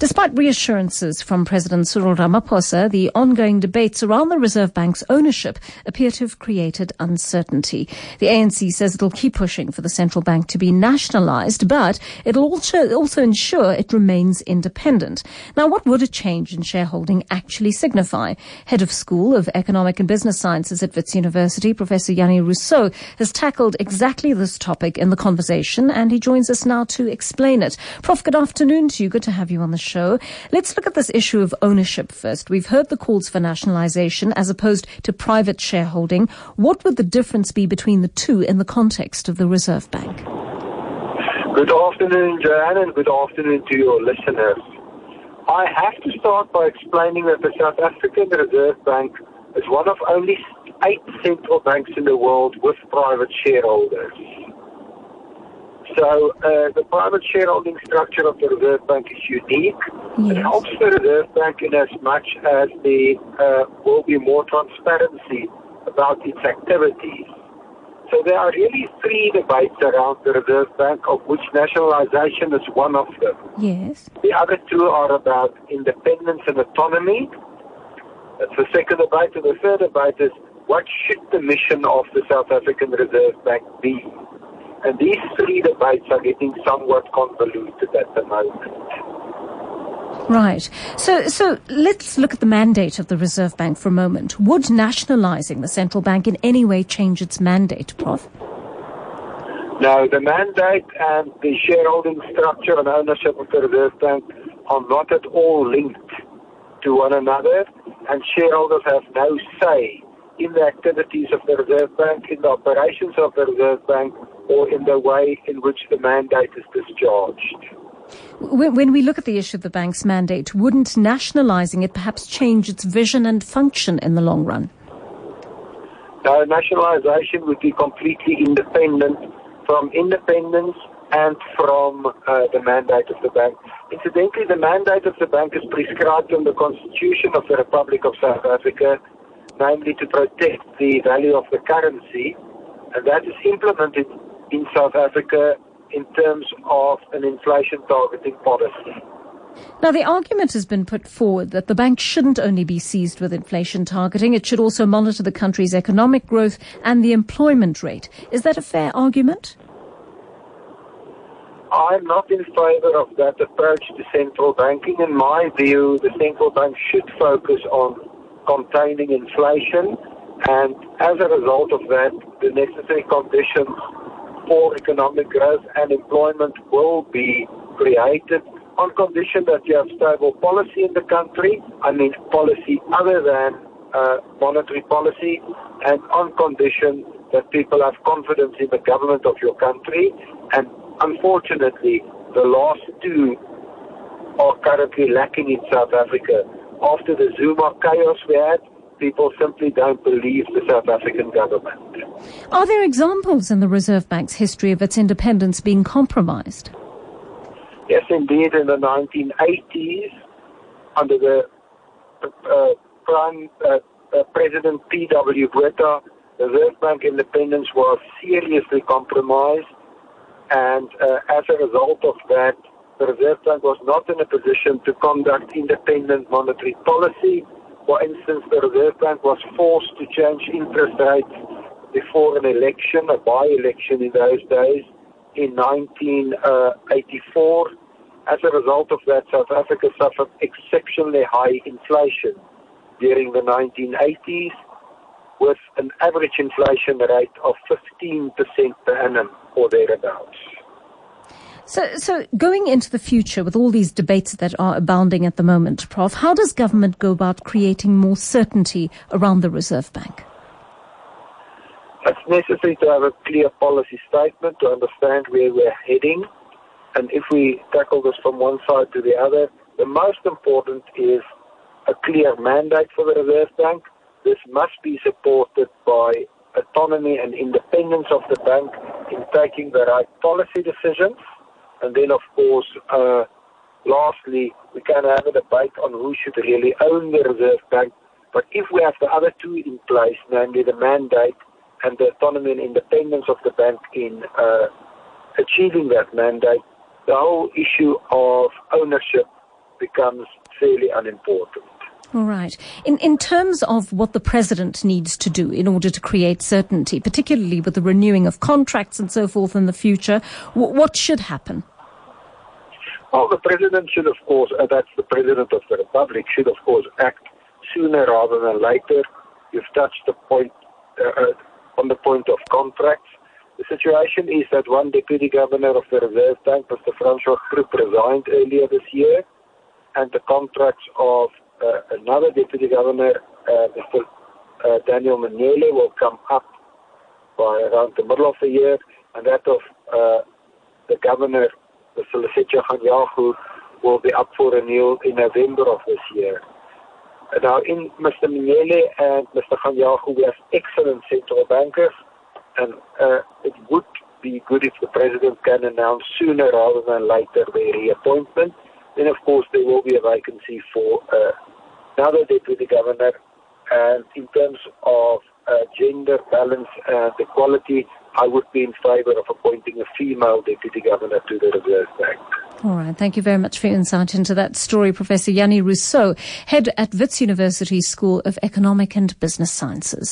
Despite reassurances from President Cyril Ramaphosa, the ongoing debates around the Reserve Bank's ownership appear to have created uncertainty. The ANC says it'll keep pushing for the central bank to be nationalised, but it'll also ensure it remains independent. Now, what would a change in shareholding actually signify? Head of School of Economic and Business Sciences at Wits University, Professor Jannie Rousseau, has tackled exactly this topic in the conversation, and he joins us now to explain it. Prof, good afternoon to you. Good to have you on the show. Let's look at this issue of ownership first. We've heard the calls for nationalisation as opposed to private shareholding. What would the difference be between the two in the context of the Reserve Bank? Good afternoon, Joanne, and good afternoon to your listeners. I have to start by explaining that the South African Reserve Bank is one of only 8 central banks in the world with private shareholders. So the private shareholding structure of the Reserve Bank is unique. Yes. It helps the Reserve Bank in as much as there will be more transparency about its activities. So there are really 3 debates around the Reserve Bank, of which nationalisation is one of them. Yes. The other 2 are about independence and autonomy. That's the second debate. And the third debate is, what should the mission of the South African Reserve Bank be? And these 3 debates are getting somewhat convoluted at the moment. Right. So let's look at the mandate of the Reserve Bank for a moment. Would nationalising the central bank in any way change its mandate, Prof? No, the mandate and the shareholding structure and ownership of the Reserve Bank are not at all linked to one another, and shareholders have no say in the activities of the Reserve Bank, in the operations of the Reserve Bank, or in the way in which the mandate is discharged. When we look at the issue of the bank's mandate, wouldn't nationalising it perhaps change its vision and function in the long run? No, nationalisation would be completely independent from independence and from the mandate of the bank. Incidentally, the mandate of the bank is prescribed in the Constitution of the Republic of South Africa, namely to protect the value of the currency, and that is implemented in South Africa in terms of an inflation targeting policy. Now, the argument has been put forward that the bank shouldn't only be seized with inflation targeting, it should also monitor the country's economic growth and the employment rate. Is that a fair argument? I'm not in favour of that approach to central banking. In my view, the central bank should focus on containing inflation, and as a result of that, the necessary conditions for economic growth and employment will be created on condition that you have stable policy in the country, I mean policy other than monetary policy, and on condition that people have confidence in the government of your country. And unfortunately, the last 2 are currently lacking in South Africa. After the Zuma chaos we had, people simply don't believe the South African government. Are there examples in the Reserve Bank's history of its independence being compromised? Yes, indeed. In the 1980s, under the President P.W. Botha, the Reserve Bank independence was seriously compromised, and as a result of that, the Reserve Bank was not in a position to conduct independent monetary policy. For instance, the Reserve Bank was forced to change interest rates before an election, a by-election in those days, in 1984. As a result of that, South Africa suffered exceptionally high inflation during the 1980s, with an average inflation rate of 15% per annum or thereabouts. So going into the future with all these debates that are abounding at the moment, Prof, how does government go about creating more certainty around the Reserve Bank? It's necessary to have a clear policy statement to understand where we're heading. And if we tackle this from one side to the other, the most important is a clear mandate for the Reserve Bank. This must be supported by autonomy and independence of the bank in taking the right policy decisions. And then, of course, lastly, we can have a debate on who should really own the Reserve Bank. But if we have the other 2 in place, namely the mandate and the autonomy and independence of the bank in achieving that mandate, the whole issue of ownership becomes fairly unimportant. All right. In terms of what the president needs to do in order to create certainty, particularly with the renewing of contracts and so forth in the future, what should happen? Well, the president should, of course, that's the president of the republic, should, of course, act sooner rather than later. You've touched the point on the point of contracts. The situation is that one deputy governor of the Reserve Bank, Mr. Francois Krupp, resigned earlier this year, and the contracts of another deputy governor, Mr. Daniel Manyele, will come up by around the middle of the year, and that of the governor, Mr. Lesetja Kganyago, will be up for renewal in November of this year. Now, in Mr. Manyele and Mr. Kganyago, we have excellent central bankers, and it would be good if the president can announce sooner rather than later their reappointment. Then, of course, there will be a vacancy for another deputy governor. And in terms of gender balance and equality, I would be in favor of appointing a female deputy governor to the Reserve Bank. All right. Thank you very much for your insight into that story, Professor Jannie Rousseau, head at Wits University School of Economic and Business Sciences.